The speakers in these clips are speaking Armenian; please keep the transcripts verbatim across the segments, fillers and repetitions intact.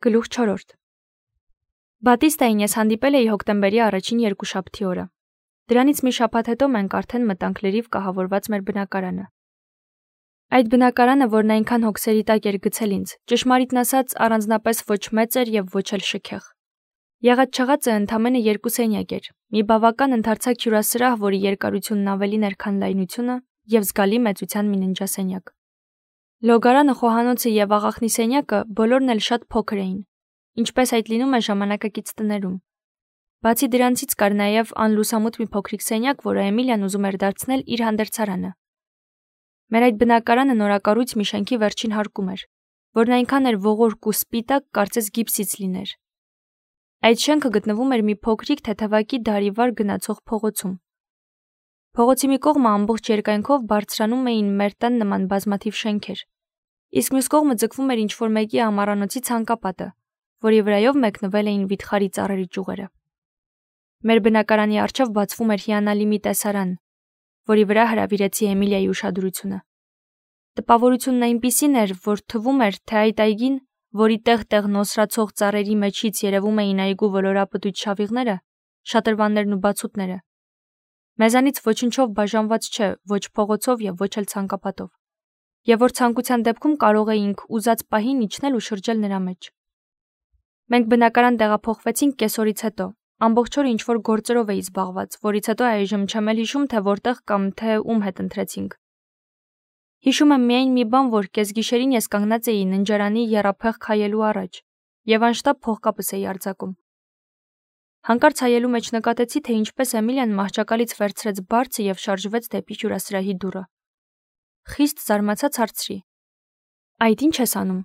Գլուխ չորրորդ Բատիստային ես հանդիպել էի հոկտեմբերի առաջին երկուշաբթի օրը։ Դրանից մի շաբաթ հետո մենք արդեն մտանք լրիվ կահավորված մեր բնակարանը։ Այդ բնակարանը, որն այնքան հոգսերի տակ էր գցել ինձ, ճշմարիտն ասած, առանձնապես ոչ մեծ էր եւ ոչ էլ շքեղ։ Եղած-չեղածը ընդամենը երկու սենյակ էր, մի բավական ընդարձակ հյուրասրահ, որի երկարությունն ավելին էր, քան լայնությունը, եւ զգալի մեծության մի ննջասենյակ։ Լոգարանը, խոհանոցը եւ աղախնի սենյակը բոլորն էլ շատ փոքր էին, ինչպես այդ լինում է ժամանակակից տներում։ Բացի դրանցից կար նաեւ անլուսամուտ մի փոքրիկ սենյակ, որը Էմիլիան ուզում էր դարձնել իր հանդերձարանը։ Մեր այդ բնակարանը նորակառույց մի շենքի վերջին հարկում էր, որն այնքան էր ողորկ ու սպիտակ, կարծես գիպսից լիներ։ Այդ շենքը գտնվում էր մի փոքրիկ թեթևակի դարիվար գնացող փողոցում։ Փողոցի մի կողմը ամբողջ երկայնքով բարձրանում էին մեր տան նման բազմաթիվ շենքեր, իսկ մյուս կողմը ձգվում էր ինչ-որ մեկի ամառանոցի ցանկապատը, որի վրայով մեկնվել էին վիթխարի ծառերի ճյուղերը։ Մեր բնակարանի առջև բացվում էր հիանալի մի տեսարան, որի վրա հրավիրեցի Էմիլիայի ուշադրությունը։ Տպավորությունն այնպիսին էր, որ թվում էր, թե այդ այգին, որի տեղ-տեղ նոսրացող ծառերի մեջից երևում էին այգու ոլորապտույտ շավիղները, շատրվաններն ու բացուտները, մեզանից ոչնչով բաժանված չէ, ոչ փողոցով եւ ոչ էլ ցանկապատով, եւ որ ցանկության դեպքում կարող էինք ուզած պահին իջնել ու շրջել նրա մեջ։ Մենք բնակարան տեղափոխվեցինք կեսօրից հետո, ամբողջ օրը ինչ-որ գործերով էի զբաղված, որից հետո այժմ չեմ էլ հիշում, թե որտեղ կամ թե ում հետ ընթրեցինք։ Հիշում եմ միայն մի բան, որ կեսգիշերին ես կանգնած էի ննջարանի եռափեղ քայելու առաջ եւ անշտապ փողկապս էի արձակում։ Հանկարծ հայելու մեջ նկատեցի, թե ինչպես Էմիլիան մահճակալից վերցրեց բարձը եւ շարժվեց դեպի հյուրասրահի դուռը։ Խիստ զարմացած հարցրի. Այդ ի՞նչ ես անում։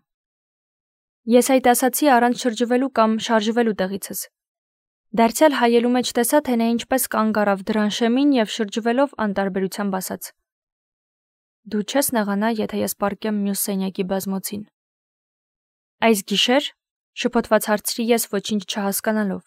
Ես այդ ասացի առանց շրջվելու կամ շարժվելու տեղիցս։ Դարձյալ հայելու մեջ տեսա, թե նա ինչպես կանգ առավ դրան շեմին եւ շրջվելով անտարբերությամբ ասաց. Դու չես նեղանա, եթե ես պառկեմ մյուս սենյակի բազմոցին։ Այս գիշեր, շփոթված հարցրի ես ոչինչ չհասկանալով։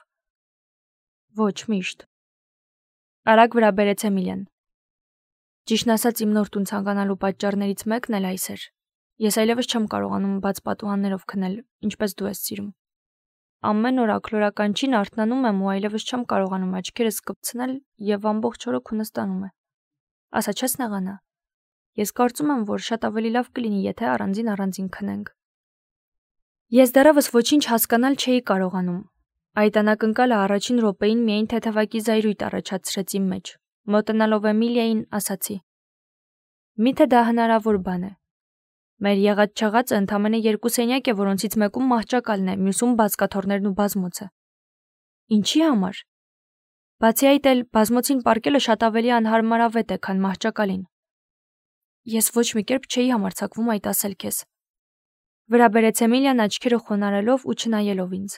Ոչ միշտ։ Արագ վրա բերեց Էմիլիան։ Ճիշտն ասած, իմ նոր տուն ցանկանալու պատճառներից մեկն էլ այս էր։ Ես այլևս չեմ կարողանում բաց պատուհաններով քնել, ինչպես դու ես սիրում։ Ամեն օր աքլորականչին արթնանում եմ ու այլևս չեմ կարողանում աչքերս կպցնել եւ ամբողջ օրը քունս տանում է։ Ասա չես նեղանա։ Ես կարծում եմ, որ շատ ավելի լավ կլինի, եթե առանձին առանձին քնենք։ Ես դեռևս ոչինչ հասկանալ չէի կարողանում։ Այդ անակնկալը առաջին րոպեին միայն թեթևակի զայրույթ առաջացրեց իմ մեջ։ Մոտենալով Էմիլիային ասացի. Միթե դա հնարավոր բան է։ Մեր եղած-չեղածը ընդամենը երկու սենյակ է, որոնցից մեկում մահճակալն է, մյուսում բազկաթոռներն ու բազմոցը։ Ինչի համար։ Բացի այդ էլ բազմոցին պառկելը շատ ավելի անհարմարավետ է, քան մահճակալին։ Ես ոչ մի կերպ չէի համարձակվում այդ ասել քեզ։ Վրա բերեց Էմիլիան աչքերը խոնարհելով ու չնայելով ինձ։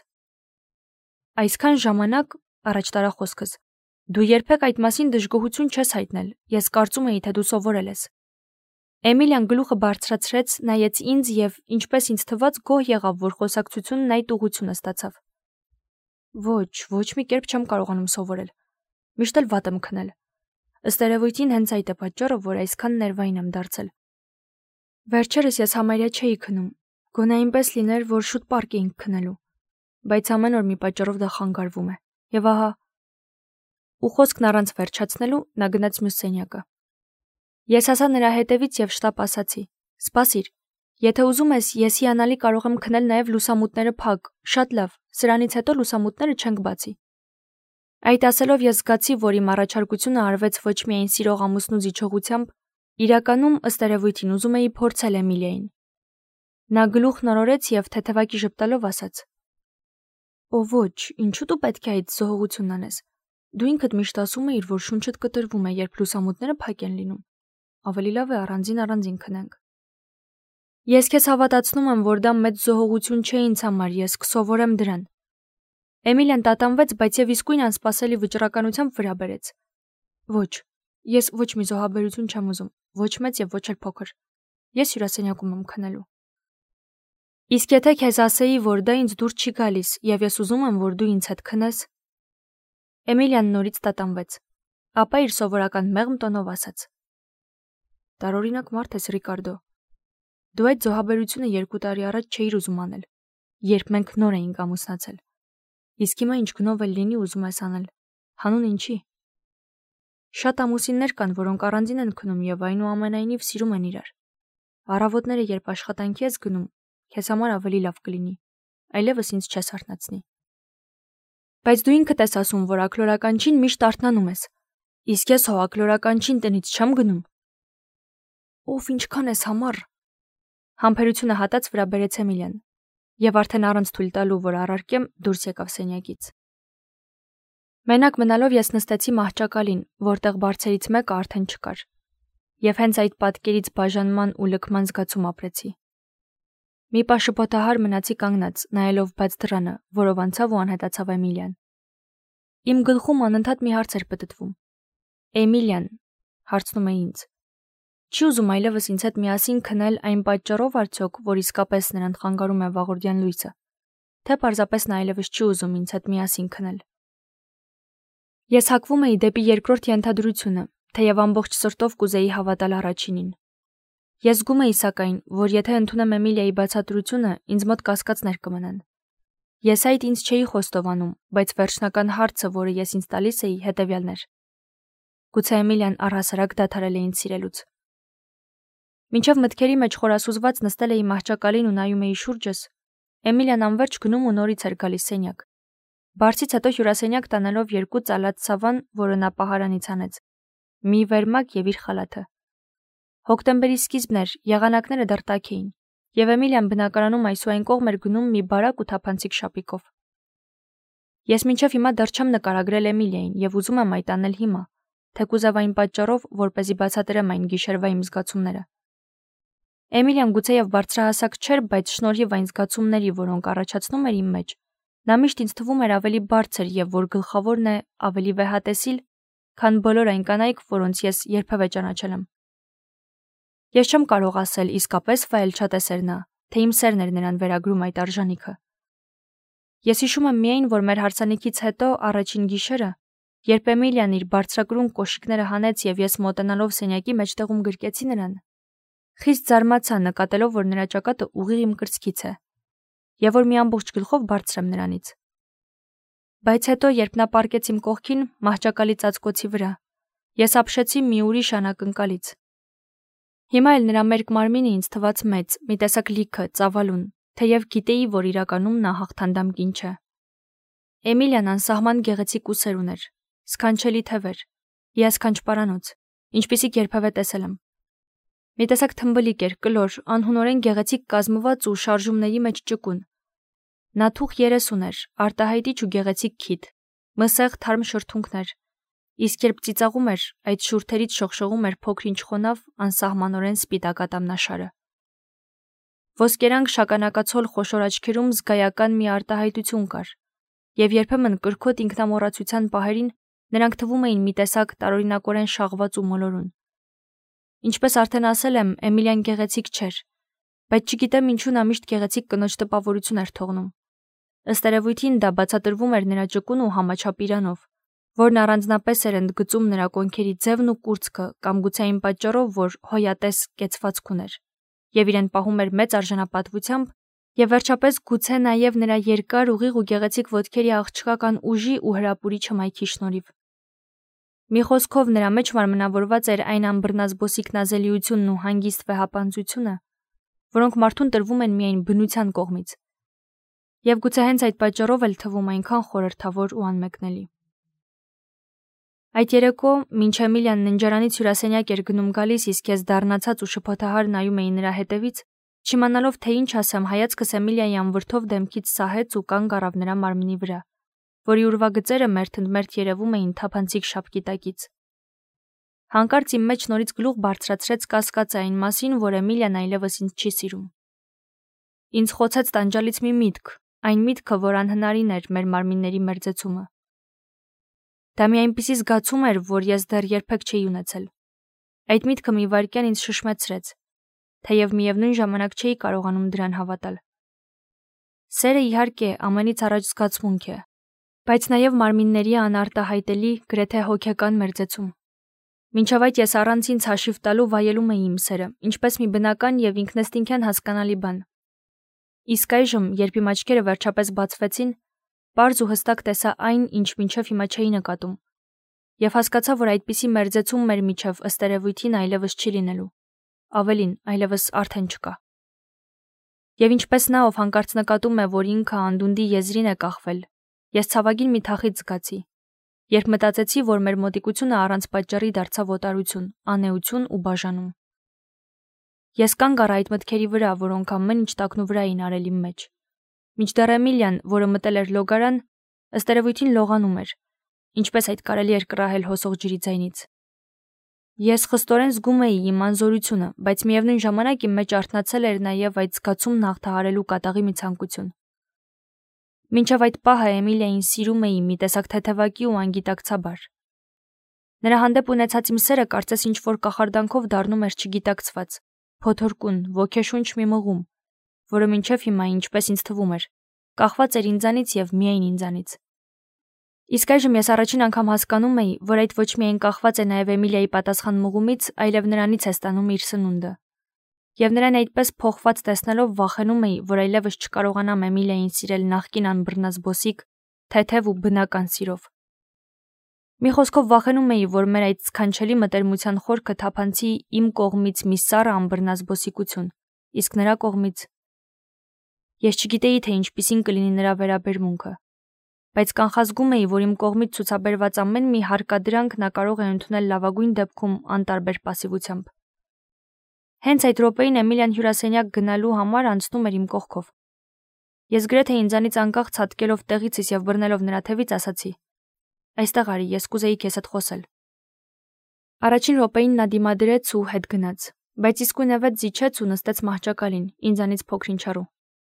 Այսքան ժամանակ, առաջ տարա խոսքս, դու երբեք այդ մասին դժգոհություն չես հայտնել, ես կարծում էի, թե դու սովորել ես։ Էմիլիան գլուխը բարձրացրեց, նայեց ինձ եւ ինչպես ինձ թվաց գոհ եղավ, որ խոսակցությունն այդ ուղղությունը ստացավ։ Ոչ, ոչ մի կերպ չեմ կարողանում սովորել։ Միշտ էլ վատ եմ քնել։ Ըստ երևույթին հենց այդ է պատճառը, որ այսքան ներվային եմ դարձել։ Վերջերս ես համարյա չէի քնում, գոնե այնպես լիներ, որ շուտ պառկ էինք քնելու, բայց ամեն օր մի պատճառով դա խանգարվում է։ Եվ ահա։ Ու խոսքն առանց վերջացնելու նա գնաց մյուս սենյակը։ Ես հասա նրա հետևից եւ շտապ ասացի. Սպասիր, եթե ուզում ես, ես հիանալի կարող եմ քնել նաեւ լուսամուտները փակ, շատ լավ, սրանից հետո լուսամուտները չենք բացի։ Այդ ասելով ես զգացի, որ իմ առաջարկությունը արվեց ոչ միայն սիրող ամուսնու զիջողությամբ, իրականում ըստ երևույթին ուզում էի փորձել Էմիլիային։ Նա գլուխն օրորեց եւ թեթևակի ժպտալով ասաց. Օ ոչ, ինչու դու պետք է այդ զոհողությունն անես։ Դու ինքդ միշտ ասում էիր, որ շունչդ կտրվում է, երբ լուսամուտները փակ են լինում։ Ավելի լավ է առանձին առանձին քնենք։ Ես քեզ հավատացնում եմ, որ դա մեծ զոհողություն չէ ինձ համար, ես կսովորեմ դրան։ Էմիլիան տատանվեց, բայց եւ իսկույն անսպասելի վճռականությամբ վրա բերեց։ Ոչ, ես ոչ մի զոհաբերություն չեմ ուզում, ոչ մեծ եւ ոչ էլ փոքր։ Ես հյուրասենյակում եմ քնելու։ Իսկ եթե քեզ ասեի, որ դա ինձ դուր չի գալիս, եւ ես ուզում եմ, որ դու ինձ հետ քնես։ Էմիլիան նորից տատանվեց, ապա իր սովորական մեղմ տոնով ասաց. Տարօրինակ մարդ ես, Ռիկարդո։ Դու այդ զոհաբերությունը երկու տարի առաջ չէիր ուզում անել։ երբ մենք նոր էինք ամուսնացել։ Իսկ հիմա ինչ գնով էլ լինի ուզում ես անել։ Հանուն ինչի։ Շատ ամուսիններ կան, որոնք առանձին են քնում եւ այնուամենայնիվ սիրում են իրար։ Առավոտները երբ աշխատանքի ես գնում, քեզ համար ավելի լավ կլինի, այլևս ինձ չես արթնացնի։ Բայց դու ինքդ ես ասում, որ ակլորականչին միշտ արթնանում ես։ Իսկ ես հո ակլորականչին տնից չեմ գնում։ Ով ինչքան ես համառ։ Համբերությունը հատած վրա բերեց Էմիլիան, եւ արդեն առանց թույլ տալու, որ առարկեմ, դուրս եկավ սենյակից։ Մենակ մնալով ես նստեցի մահճակալին, որտեղ բարձերից մեկը արդեն չկար, եւ հենց այդ պատկերից բաժանման ու լքման զգացում ապրեցի։ Մի պահ շփոթահար մնացի կանգնած, նայելով բաց դռանը, որով անցավ ու անհետացավ Էմիլիան։ Իմ գլխում անընդհատ մի հարց էր պտտվում։ Էմիլիան, հարցնում է ինձ, չի ուզում այլևս ինձ հետ միասին քնել այն պատճառով արդյոք, որ իսկապես նրան խանգարում է վաղորդյան լույսը, թե պարզապես նա այլևս չի ուզում ինձ հետ միասին քնել։ Ես հակվում էի դեպի երկրորդ ենթադրությունը, թեև ամբողջ սրտով կուզեի հավատալ առաջինին։ Ես զգում էի սակայն, որ եթե ընդունեմ Էմիլիայի բացատրությունը, ինձ մոտ կասկածներ կմնան։ Ես այդ ինձ չէի խոստովանում, բայց վերջնական հարցը, որը ես ինձ տալիս էի, հետևյալն էր. Գուցե Էմիլիան առհասարակ դադարել է ինձ սիրելուց։ Մինչև մտքերի մեջ խորասուզված նստել էի մահճակալին ու նայում էի շուրջս, Էմիլիան անverջ գնում ու նորից էր գալիս սենյակ։ Բարձից հետո հյուրասենյակ տանելով երկու ծալած ցավան, որը նա պահարանից անեց, մի վերմակ եւ իր խալաթը։ Հոկտեմբերի սկիզբն էր, եղանակները դեռ տաք էին, եւ Էմիլիան բնակարանում այսուայն կողմ էր գնում մի բարակ ու թափանցիկ շապիկով։ Ես մինչև հիմա դեռ չեմ նկարագրել Էմիլիային եւ ուզում եմ այդ անել հիմա, թեկուզև այն պատճառով, որպեսզի բացատրեմ այն գիշերվա իմ զգացումները։ Էմիլիան գուցեև բարձրահասակ չէր, բայց շնորհիվ այն զգացումների, որոնք առաջացնում էր իմ մեջ, նա միշտ ինձ թվում էր ավելի բարձր եւ որ գլխավորն է ավելի վեհատեսիլ, քան բոլոր այն կանայք, որոնց ես երբևէ ճանաչել եմ։ Ես չեմ կարող ասել իսկապես վայելչատես էր նա, թե իմ սերն էր նրան վերագրում այդ արժանիքը։ Ես հիշում եմ միայն, որ մեր հարսանիքից հետո առաջին գիշերը, երբ Էմիլիան իր բարձրակրուն կոշիկները հանեց եւ ես մոտենալով սենյակի մեջտեղում գրկեցի նրան, խիստ զարմացա նկատելով, որ նրա ճակատը ուղիղ իմ կրծքից է, եւ որ մի ամբողջ գլխով բարձր եմ նրանից։ Բայց հետո, երբ նա պառկեց իմ կողքին, մահճակալի ծածկոցի վրա, ես ապշեցի մի ուրիշ անակնկալից։ Հիմա էլ նրա մերկ մարմինը ինձ թվաց մեծ, մի տեսակ լիքը, ծավալուն, թեև գիտեի, որ իրականում նա հաղթանդամ կին չէ։ Էմիլիան անսահման գեղեցիկ ուսեր ուներ, սքանչելի թևեր, հիասքանչ պարանոց, ինչպիսիք երբևէ տեսել եմ։ Մի տեսակ թմբլիկ էր, կլոր, անհունորեն գեղեցիկ կազմված ու շարժումների մեջ ճկուն։ Նա թուխ երես ուներ, արտահայտիչ ու գեղեցիկ քիթ, մսեղ թարմ շրթունքներ, իսկ երբ ծիծաղում էր, այդ շուրթերից շողշողում էր փոքր-ինչ խոնավ, անսահմանորեն սպիտակ ատամնաշարը։ Ոսկերանք շագանակացol խոշոր աչքերում զգայական մի արտահայտություն կար, եւ երբեմն կրքոտ ինքնամոռացության պահերին նրանք թվում էին մի տեսակ տարօրինակորեն շաղված ու մոլորուն։ Ինչպես արդեն ասել եմ, Էմիլիան գեղեցիկ չէր, բայց չգիտեմ ինչու նա միշտ գեղեցիկ կնոջ տպավորություն էր թողնում։ Ըստ երևույթին դա բացատրվում էր նրա ճկուն ու համաչափ իրանով, որն առանձնապես էր ընդգծում նրա կոնքերի ձևն ու կուրծքը կամ գուցե այն պատճառով, որ հոյատես կեցվածք ուներ, եւ իրեն պահում էր մեծ արժանապատվությամբ, եւ վերջապես գուցե նաեւ նրա երկար ուղիղ ու գեղեցիկ ոտքերի աղջկական ուժի ու հրապուրիչ հմայքի շնորհիվ։ Մի խոսքով նրա մեջ մարմնավորված էր այն անբռնազբոսիկ նազելիությունն ու հանգիստ վեհապանծությունը, որոնք մարդուն տրվում են միայն բնության կողմից, եւ գուցե հենց այդ պատճառով էլ թվում այնքան խորհրդավոր ու անմեկնելի։ Այդ երեկո, մինչ Էմիլիան ննջարանից հյուրասենյակ էր գնում գալիս, իսկ ես դառնացած ու շփոթահար նայում էի նրա հետևից, չիմանալով թե ինչ ասեմ, հայացքս Էմիլիայի անվրդով դեմքից սահեց ու կանգ առավ նրա մարմնի վրա, որի ուրվագծերը մերթընդմերթ երևում էին թափանցիկ շապկի տակից։ Հանկարծ իմ մեջ նորից գլուխ բարձրացրեց կասկածը այն մասին, որ Էմիլիան այլևս ինձ չի սիրում։ Ինձ խոցեց տանջալից մի միտք, այն միտքը, որ անհնարին էր մեր մարմինների մերձեցումը։ Դա մի այնպիսի զգացում էր, որ ես դեռ երբեք չէի ունեցել։ Այդ միտքը մի վայրկյան ինձ շշմեցրեց, թեև միևնույն ժամանակ չէի կարողանում դրան հավատալ։ Սերը իհարկե ամենից առաջ զգացմունք է, բայց նաև մարմինների անարտահայտելի, գրեթե հոգեկան մերձեցում։ Մինչև այդ ես առանց ինձ հաշիվ տալու վայելում էի իմ սերը, ինչպես մի բնական եւ ինքնըստինքյան հասկանալի բան։ Իսկ այժմ, երբ իմ աչքերը վերջապես բացվեցին, պարզ ու հստակ տեսա այն, ինչ մինչև հիմա չէի նկատում, եւ հասկացա, որ այդպիսի մերձեցում մեր միջև ըստ երևույթին այլևս չի լինելու, ավելին, այլևս արդեն չկա։ Եվ ինչպես նա, ով հանկարծ նկատում է, որ ինքը անդունդի եզրին է կախվել, ես ցավագին մի թախիծ զգացի, երբ մտածեցի, որ մեր մոտիկությունը առանց պատճառի դարձավ օտարություն, անեություն ու բաժանում։ Ես կանգ առա այդ մտքերի վրա, որոնք ամեն ինչ տակնու վրա էին արել իմ մեջ։ Մինչդեռ Էմիլիան, որը մտել էր լոգարան, ըստ երևույթին լողանում էր, ինչպես այդ կարելի էր կռահել հոսող ջրի ձայնից։ Ես խստորեն զգում էի իմ անզորությունը, բայց միևնույն ժամանակ իմ մեջ արթնացել էր նաև այդ զգացումն հաղթահարելու կատաղի մի ցանկություն։ Մինչև այդ պահը Էմիլիային սիրում էի մի տեսակ թեթևակի ու անգիտակցաբար։ Նրա հանդեպ ունեցած իմ սերը կարծես ինչ-որ կախարդանքով դառնում էր չգիտակցված, փոթորկուն, ոգեշունչ մի մղում, որը մինչև հիմա, ինչպես ինձ թվում էր, կախված էր ինձանից եւ միայն ինձանից։ Իսկ այժմ ես առաջին անգամ հասկանում էի, որ այդ ոչ միայն կախված է նաև Էմիլիայի պատասխան մղումից, այլև նրանից է ստանում իր սնունդը։ Եվ նրան այդպես փոխված տեսնելով վախենում էի, որ այլևս չկարողանամ Էմիլիային սիրել նախկին անբռնազբոսիկ, թեթև ու բնական սիրով։ Մի խոսքով վախենում էի, որ մեր այդ սքանչելի մտերմության խորքը թափանցի իմ կողմից մի սառը անբռնազբոսիկություն, իսկ նրա կողմից ես չգիտեի, թե ինչպիսին կլինի նրա վերաբերմունքը, բայց կանխազգում էի, որ իմ կողմից ցուցաբերված ամեն մի հարկադրանք նա կարող է ընդունել լավագույն դեպքում անտարբեր պասիվությամբ։ Հենց այդ րոպեին Էմիլիան հյուրասենյակ գնալու համար անցնում էր իմ կողքով։ Ես գրեթե ինձանից անկախ ցատկելով տեղիցս եւ բռնելով նրա թևից ասացի. «Այստեղ արի, ես կուզեի քեզ հետ խոսել»։ Առաջին րոպեին նա դիմադրեց ու հետ գնաց, բայց իսկույնևեթ զիջեց ու նստեց մահճակալին, ինձանից փոքրինչ հեռու։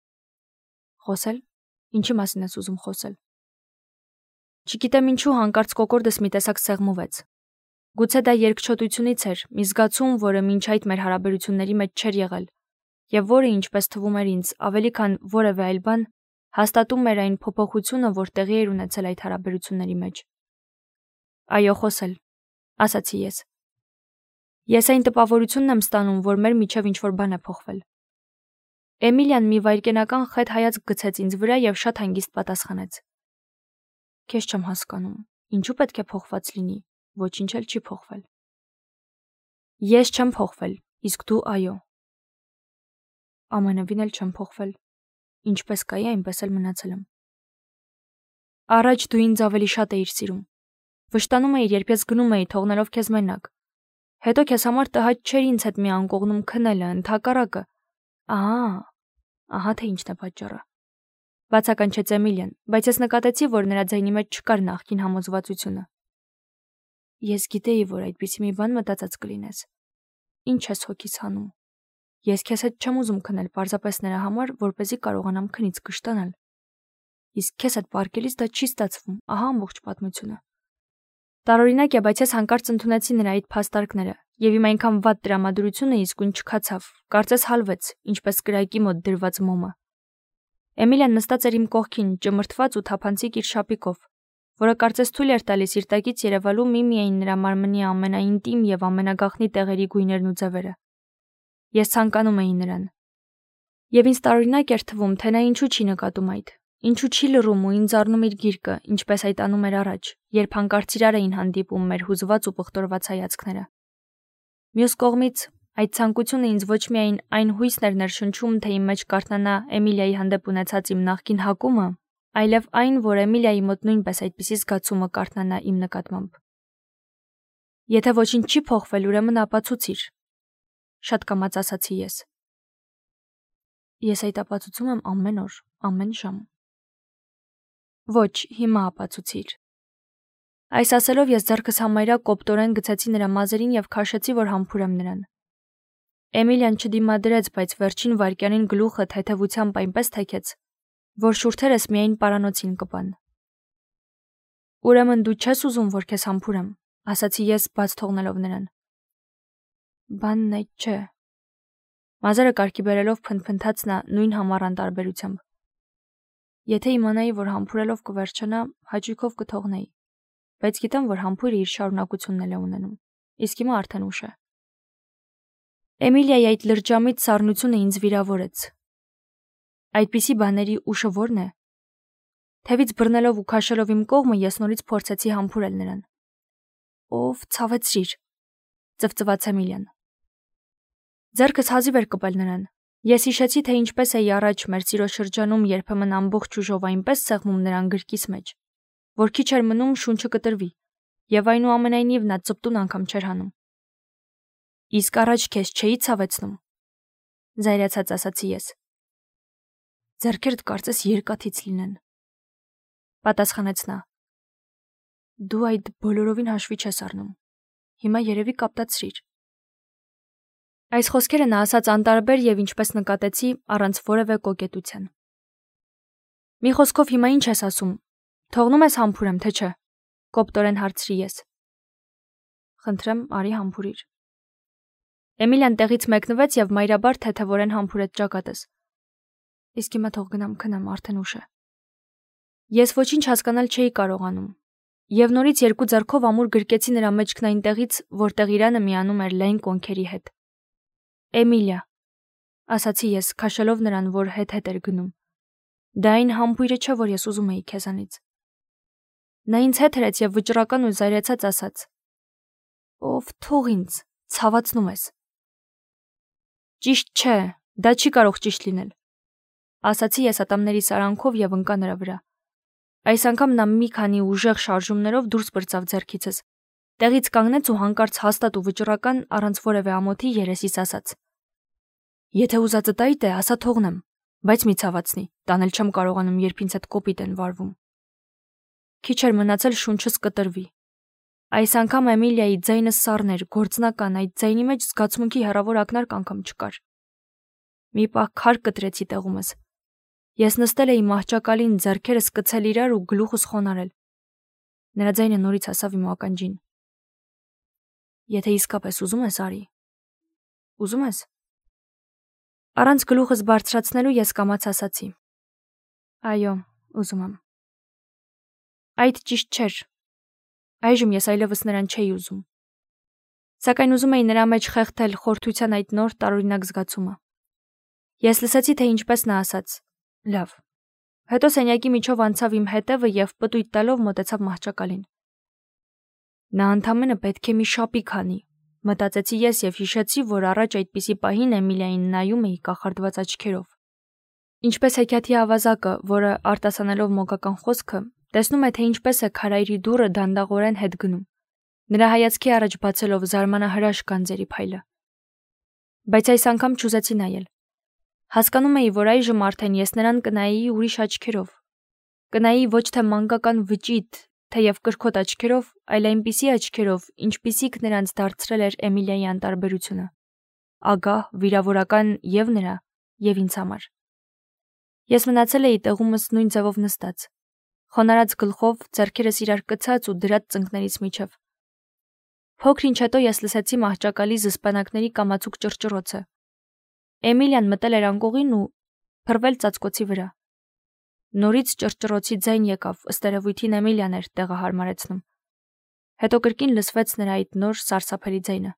Խոսել։ Ինչի մասին ես ուզում խոսել։ Չգիտեմ ինչու հանկարծ կոկորդս մի տեսակ սեղմվեց։ Գուցե դա երկչոտությունից էր, մի զգացում, որը մինչ այդ մեր հարաբերությունների մեջ չէր եղել, եւ որը, ինչպես թվում էր ինձ, ավելի քան որևէ այլ բան, հաստատում էր այն փոփոխությունը, որ տեղի էր ունեցել այդ հարաբերությունների մեջ։ Այո, խոսել, ասացի ես։ Ես այն տպավորությունն եմ ստանում, որ մեր միջև ինչ-որ բան է փոխվել։ Էմիլիան մի վայրկենական խետ հայացք գցեց ինձ վրա եւ շատ հանգիստ պատասխանեց. Քեզ չեմ հասկանում, ինչու պետք է փոխված լինի, ոչինչ էլ չի փոխվել։ Ես չեմ փոխվել, իսկ դու այո։ Ամենևին էլ չեմ փոխվել։ Ինչպես կայի, այնպես էլ մնացել եմ։ Առաջ դու ինձ ավելի շատ էիր սիրում։ Վշտանում էիր, երբ ես գնում էի, թողնելով քեզ մենակ։ Հետո քեզ համար տհաճ չէր ինձ հետ մի անկողնում քնելը, ընդհակառակը։ Ահա, ահա թե ինչն է պատճառը։ Բացականչեց Էմիլիան, բայց ես նկատեցի, որ նրա ձայնի մեջ չկար նախկին համոզվածությունը։ Ես գիտեի, որ այդպիսի մի բան մտածած կլինես։ Ինչ ես հոգիս հանում։ Ես քեզ հետ չեմ ուզում քնել պարզապես նրա համար, որպեսզի կարողանամ քնից կշտանալ։ Իսկ քեզ հետ պարկելիս դա չի ստացվում, ահա ամբողջ պատմությունը։ Տարօրինակ է, բայց ես հանկարծ ընդունեցի նրա այդ փաստարկները, եւ իմ այնքան վատ տրամադրությունը իսկույն չքացավ, կարծես հալվեց, ինչպես կրակի մոտ դրված մոմը։ Էմիլիան նստած էր իմ կողքին, ճմրթված ու թափանցիկ իր շապիկով, որը կարծես թույլ էր տալիս իր տակից երևալու միմիայն նրա մարմնի ամենաինտիմ եւ ամենագաղտնի տեղերի գույներն ու ձևերը։ Ես ցանկանում էի նրան։ Եվ ինձ տարօրինակ էր թվում, թե նա ինչու չի նկատում այդ, ինչու չի լռում ու ինձ առնում իր գիրկը, ինչպես այդ անում էր առաջ, երբ հանկարծ իրար էին հանդիպում մեր հուզված ու պղտորված հայացքները։ Մյուս կողմից, այդ ցանկությունը ինձ ոչ միայն այն հույսն էր ներշնչում, թե իմ մեջ կարթնանա Էմիլիայի հանդեպ ունեցած իմ նախկին հակումը, այլև այն, որ Էմիլիայի մոտ նույնպես այդպիսի զգացումը կարթնանա իմ նկատմամբ։ Եթե ոչինչ չի փոխվել, ուրեմն ապացուցիր, շատ կամաց ասացի ես։ Ես այդ ապացուցում եմ ամեն օր, ամեն ժամ։ Ոչ, հիմա ապացուցիր։ Այս ասելով ես ձեռքս համարյա կոպտորեն գցեցի նրա մազերին եւ քաշեցի, որ համբուրեմ նրան։ Էմիլիան չդիմադրեց, բայց վերջին վայրկյանին գլուխը թեթևությամբ այնպես թեքեց, որ շուրթերս միայն պարանոցին կպան։ Ուրեմն դու չես ուզում, որ քեզ համբուրեմ, ասացի ես, բաց թողնելով նրան։ Բանն այդ չէ։ Մազերը կարգի բերելով փնփնթաց նա նույն համառան տարբերությամբ։ Եթե իմանայի, որ համբուրելով կվերջանա, հաճույքով կթողնեի, բայց գիտեմ, որ համբույրը իր շարունակությունն էլ է ունենում, իսկ հիմա արդեն ուշ է։ Էմիլիայի այդ լրջամիտ սառնությունը ինձ վիրավորեց։ Այդպիսի բաների ուշը ո՞րն է։ Թևից բռնելով ու քաշելով իմ կողմը ես նորից փորձեցի համբուրել նրան։ Ով ցավեցրիր, ծվծվաց Էմիլիան։ Ձեռքս հազիվ էր կպել նրան։ Ես հիշեցի, թե ինչպես էի առաջ մեր ծիրո շրջանում երբեմն ամբողջ ուժով այնպես սեղմում նրան գրկիս մեջ, որ քիչ էր մնում շունչը կտրվի, եւ այնուամենայնիվ նա ծպտուն անգամ չէր հանում։ Իսկ առաջ քեզ չէի ցավեցնում, զայրացած ասացի ես։ Ձեռքերդ կարծես երկաթից լինեն, պատասխանեց նա։ Դու այդ բոլորովին հաշվի չես առնում։ Հիմա երևի կապտացրիր։ Այս խոսքերը նա ասաց անտարբեր եւ ինչպես նկատեցի, առանց որևէ կոկետության։ Մի խոսքով հիմա ինչ ես ասում։ Թողնում ես համբուրեմ, թե չէ։ Կոպտորեն հարցրի ես։ Խնդրեմ, արի համբուրիր։ Էմիլիան տեղից մեկնվեց եւ մայրաբար թեթևորեն համբուրեց ճակատս։ Իսկ հիմա թող գնամ քնեմ, արդեն ուշ է։ Ես ոչինչ հասկանալ չէի կարողանում։ Եվ նորից երկու ձեռքով ամուր գրկեցի նրա մեջքն այնտեղից, որտեղ իրանը միանում էր լայն կոնքերի հետ։ Էմիլիա, ասացի ես, քաշելով նրան, որ հետ-հետ էր գնում։ Դա այն համբույրը չէ, որ ես ուզում էի քեզանից։ Նա ինձ հետ հրեց եւ վճռական ու զայրացած ասաց. Ով թող ինձ, ցավացնում ես։ Ճիշտ չէ, դա չի կարող ճիշտ լինել, ասացի ես ատամների սարանքով եւ ընկա նրա վրա։ Այս անգամ նա մի քանի ուժեղ շարժումներով դուրս բրծավ ձեռքիցս, տեղից կանգնեց ու հանկարծ հաստատ ու վճռական առանց որևէ ամոթի երեսիս ասաց. Եթե ուզածը տայիտ է, ասա թողնեմ, բայց մի ցավացնի, տանել չեմ կարողանում, երբ ինձ հետ կոպիտ են վարվում։ Քիչ էր մնացել շունչս կտրվի։ Այս անգամ Էմիլիայի ձայնը սառն էր, գործնական, այդ ձայնի մեջ զգացմունքի հեռավոր ակնարկ անգամ չկար։ Մի պահ քար կտրեցի տեղումս։ Ես նստել էի մահճակալին, ձեռքերս կցել իրար ու գլուխս խոնարել։ Նրա ձայնը նորից հասավ իմ ականջին։ Եթե իսկապես ուզում ես, արի։ Ուզում ես։ Առանց գլուխս բարձրացնելու ես կամաց ասացի. Այո, ուզում եմ։ Այդ ճիշտ չէր։ Այժմ ես այլևս նրան չէի ուզում։ Սակայն ուզում էի նրա մեջ խեղդել խորթության այդ նոր տարօրինակ զգացումը։ Ես լսեցի, թե ինչպես նա ասաց. Լավ։ Հետո սենյակի միջով անցավ իմ հետևը եւ պտույտ տալով մոտեցավ մահճակալին։ Նա ընդամենը պետք է մի շապիկ անի, մտածեցի ես եւ հիշեցի, որ առաջ այդպիսի պահին Էմիլիային նայում էի կախարդված աչքերով։ Ինչպես հեքիաթի ավազակը, որը արտասանելով մոգական խոսքը, տեսնում է, թե ինչպես է քարայրի դուռը դանդաղորեն հետ գնում, նրա հայացքի առաջ բացելով զարմանահրաշ գանձերի փայլը։ Բայց այս անգամ չուզեցի նայել։ Հասկանում էի, որ այժմ արդեն ես նրան կնայեի ուրիշ աչքերով։ Կնայեի ոչ թե մանկական վճիտ, թեև կրքոտ աչքերով, այլ այնպիսի աչքերով, ինչպիսիք նրանց դարձրել էր Էմիլիայի անտարբերությունը։ Ագահ, վիրավորական եւ նրա, եւ ինձ համար։ Ես մնացել էի տեղումս նույն ձևով նստած, խոնարհած գլխով, ձեռքերս իրար կցած ու դրած ծնկներից միջև։ Փոքր ինչ հետո ես լսեցի մահճակալի զսպանակների կամացուկ ճռճռոցը։ Էմիլիան մտել էր անկողին ու փռվել ծածկոցի վրա։ Նորից ճռճռոցի ձայն եկավ, ըստ երևույթին Էմիլիան էր տեղը հարմարեցնում։ Հետո կրկին լսվեց նրա այդ նոր սարսափելի ձայնը։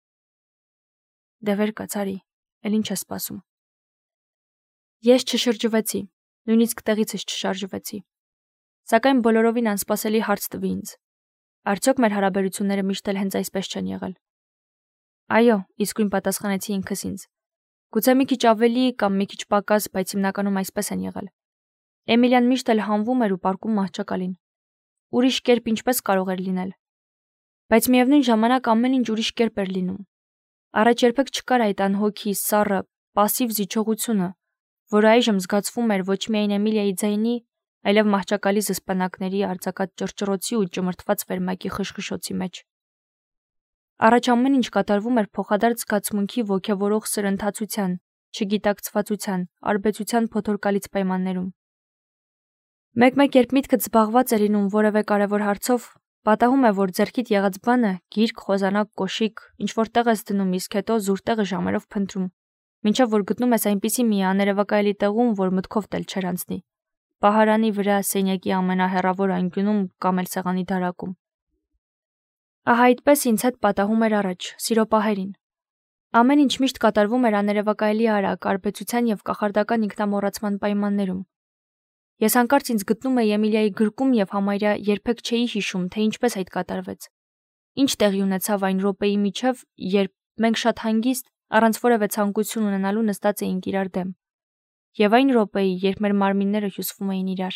Դե վեր կաց, արի, էլ ինչ ես սպասում։ Ես չշրջվեցի, նույնիսկ տեղիցս չշարժվեցի։ Սակայն բոլորովին անսպասելի հարց տվի ինձ. Արդյոք մեր հարաբերությունները միշտ էլ հենց այսպես չեն եղել։ Այո, իսկույն պատասխանեցի ինքս ինձ։ Գուցե մի քիչ ավելի կամ մի քիչ պակաս, բայց հիմնականում այսպես են եղել։ Էմիլիան միշտ էլ հանվում էր ու պառկում մահճակալին։ Ուրիշ կերպ ինչպես կարող էր լինել։ Բայց միևնույն ժամանակ ամեն ինչ ուրիշ կերպ էր լինում։ Առաջ երբեք չկար այդ անհոգի, սառը, պասիվ զիջողությունը, որը այժմ զգացվում էր ոչ միայն Էմիլիայի ձայնի, այլև մահճակալի զսպանակների արձակած ճռճռոցի ու ճմրթված վերմակի խշխշոցի մեջ։ Առաջ ամեն ինչ կատարվում էր փոխադարձ զգացմունքի ոգևորող սրընթացության, չգիտակցվածության, արբեցության փոթորկալից պայմաններում։ Մեկ-մեկ երբ միտքդ զբաղված է լինում որևէ կարևոր հարցով, պատահում է, որ ձեռքիդ եղած բանը, գիրք, խոզանակ, կոշիկ, ինչ որ տեղ ես դնում, իսկ հետո զուր տեղը ժամերով փնտրում, մինչև որ գտնում ես այնպիսի մի աներևակայելի տեղում, որ մտքով էլ չեր անցնի։ Պահարանի վրա, սենյակի ամենահեռավոր անկյունում կամ էլ սեղանի դարակում։ Ահա այդպես ինձ հետ պատահում էր առաջ, սիրո պահերին։ Ամեն ինչ միշտ կատարվում էր աներևակայելի արագ, արբեցության և կախարդական ինքնամոռացման պայմաններում։ Ես հանկարծ ինձ գտնում էի Էմիլիայի գրկում և համարյա երբեք չէի հիշում, թե ինչպես այդ կատարվեց։ Ինչ տեղի ունեցավ այն րոպեի միջև, երբ մենք շատ հանգիստ, առանց որևէ ցանկություն ունենալու նստած էինք իրար դեմ, և այն րոպեի, երբ մեր մարմինները հյուսվում էին իրար։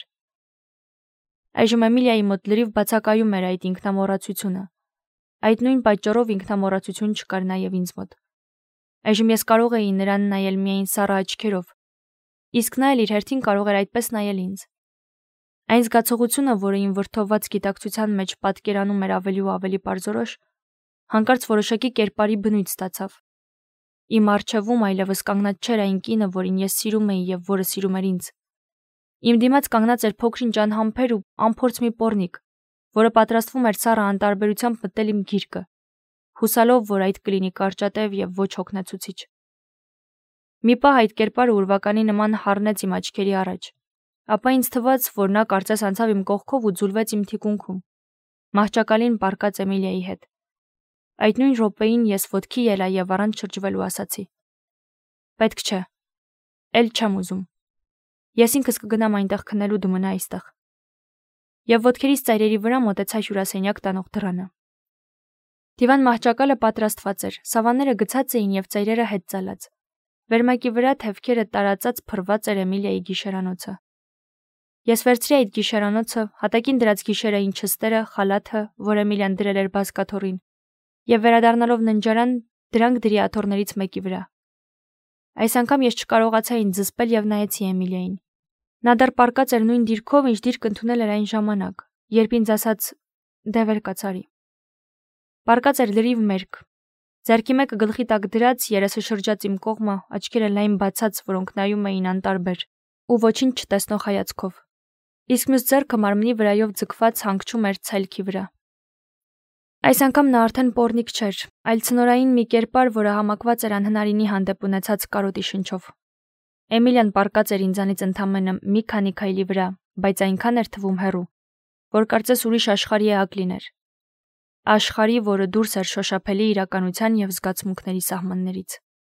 Այժմ Էմիլիայի մոտ լրիվ բացակայում էր այդ ինքնամոռացությունը։ Այդ նույն պատճառով ինքնամոռացություն չկար նաև ինձ մոտ։ Այժմ ես կարող էի նրան նայել միայն սառը աչքերով, իսկ նա էլ իր հերթին կարող էր այդպես նայել ինձ։ Այն զգացողությունը, որը իմ վրդովված գիտակցության մեջ պատկերանում էր ավելի ու ավելի պարզորոշ, հանկարծ որոշակի կերպարի բնույթ ստացավ։ Իմ առջևում այլևս կանգնած չէր այն կինը, որին ես սիրում էի և որը սիրում էր ինձ։ Իմ դիմաց կանգնած էր փոքր-ինչ անհամբեր ու անփորձ մի պոռնիկ, որը պատրաստվում էր սառը անտարբերությամբ մտնել իմ գիրկը, հուսալով, որ այդ կլինի կարճատև և ոչ հոգնեցուցիչ։ Մի պահ այդ կերպարը ուրվականի նման հառնեց իմ աչքերի առաջ, ապա ինձ թվաց, որ նա կարծես անցավ իմ կողքով ու ձուլվեց իմ թիկունքում, մահճակալին պառկած Էմիլիայի հետ։ Այդ նույն րոպեին ես ոտքի ելա և առանց շրջվելու ասացի. «Պետք չէ, էլ չեմ ուզում։ Ես ինքս կգնամ այնտեղ քնելու, դու մնա այստեղ»։ Եվ ոտքերիս ծայրերի վրա մոտեցա հյուրասենյակ տանող դռանը։ Դիվան մահճակալը պատրաստված էր, սավանները գցած էին և ծայրերը հետ ծալած։ Վերմակի վրա թևքերը տարածած փռված էր Էմիլիայի գիշերանոցը։ Ես վերցրի այդ գիշերանոցը, հատակին դրած գիշերային չստերը, խալաթը, որ Էմիլիան դրել էր բազկաթոռին, և վերադառնալով ննջարան, դրանք դրի աթոռներից մեկի վրա։ Այս անգամ ես չկարողացա ինձ զսպել և նայեցի Էմիլիային։ Նա դեռ պառկած էր նույն դիրքով, ինչ դիրք ընդունել էր այն ժամանակ, երբ ինձ ասաց. «Դե վեր կացարի»։ Պառկած էր լրիվ մերկ, ձեռքի մեկը գլխի տակ դրած, երեսը շրջած իմ կողմը, աչքերը լայն բացած, որոնք նայում էին անտարբեր ու ոչինչ չտեսնող հայացքով, իսկ մյուս ձեռքը մարմնի վրայով ձգված հանգչում էր ցելքի վրա։ Այս անգամ նա արդեն պոռնիկ չէր, այլ ցնորային մի կերպար, որը համակված էր անհնարինի հանդեպ ունեցած կարոտի շնչով։ Էմիլիան պառկած էր ինձանից ընդամենը մի քանի քայլի վրա, բայց այնքան էր թվում հեռու, որ կարծես ուրիշ աշխարհի էակ լիներ։ Աշխարհի, որը դուրս էր շոշափելի իրականության և զգացմունքների սահմաններից։